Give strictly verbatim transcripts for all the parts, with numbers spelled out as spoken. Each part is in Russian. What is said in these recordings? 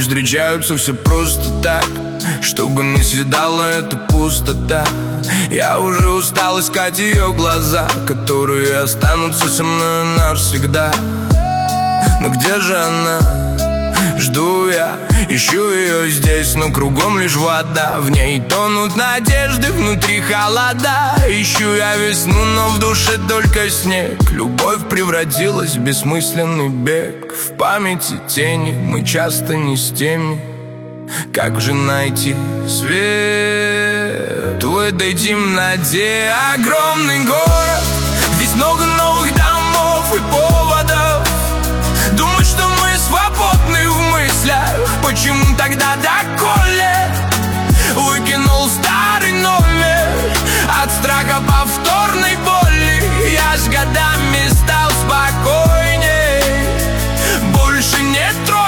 встречаются все просто так, чтобы не съедала эта пустота. Я уже устал искать ее глаза, которые останутся со мной навсегда. Но где же она? Жду я, ищу ее здесь, но кругом лишь вода. В ней тонут надежды, внутри холода. Ищу я весну, но в душе только снег. Любовь превратилась в бессмысленный бег. В памяти тени, мы часто не с теми. Как же найти свет в этой темноте? Огромный город, здесь много новых домов и поводов думать, что мы свободны в мыслях. Почему тогда доколе выкинул старый номер от страха повторной боли? Я с годами стал спокойней, больше не тронет.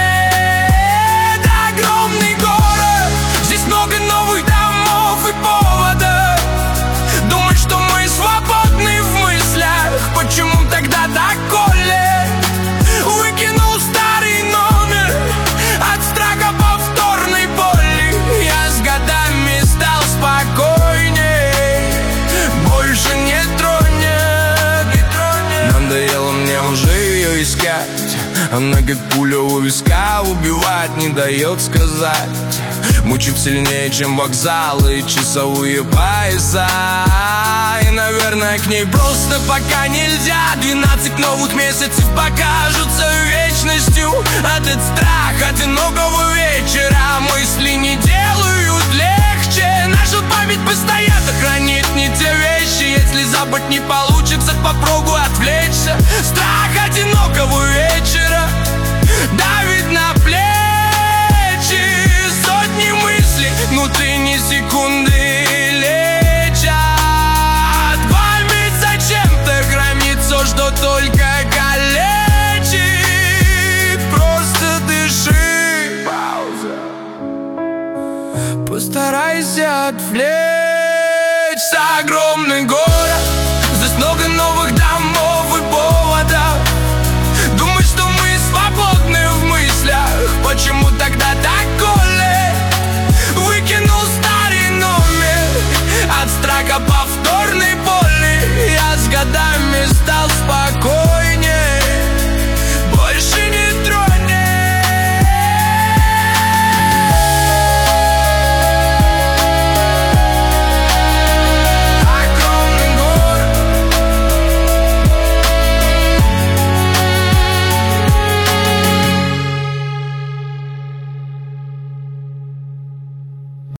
Огромный город, здесь много новых домов и поводов думать, что мы свободны в мыслях. Почему тогда доколе выкинул старый номер от страха повторной боли? Я с годами стал спокойней, больше не тронет, не тронет. Надоело мне уже ее искать. Она как пуля у виска, убивать не дает сказать. Мучит сильнее, чем вокзалы и часовые пояса. И, наверное, к ней просто пока нельзя. Двенадцать новых месяцев покажутся вечностью. Этот страх одинокого вечера мысли не делают легче. Наша память постоянно хранит не те вещи. Если забыть не получится, попробуй отвлечься. Страх одинокого вечера давит на плечи. Сотни мыслей внутри ни секунды лечат. Память зачем-то хранит все, что только калечит. Просто дыши. Пауза. Постарайся отвлечься. Огромный город, здесь много новых домов и поводов думать, что мы свободны в мыслях. Почему тогда так